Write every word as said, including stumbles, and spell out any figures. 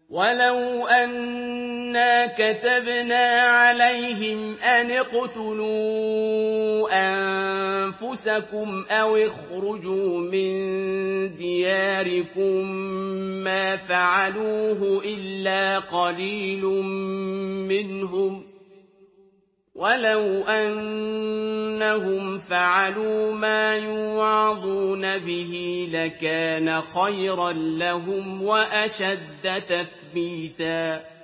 وَلَوْ أَنَّا كَتَبْنَا عَلَيْهِمْ أَنِ اقْتُلُوا أَنفُسَكُمْ أَوِ اخْرُجُوا مِن دِيَارِكُم مَّا فَعَلُوهُ إِلَّا قَلِيلٌ مِّنْهُمْ ۖ وَلَوْ أَنَّهُمْ فَعَلُوا مَا يُوعَظُونَ بِهِ لَكَانَ خَيْرًا لَّهُمْ وَأَشَدَّ تَثْبِيتًا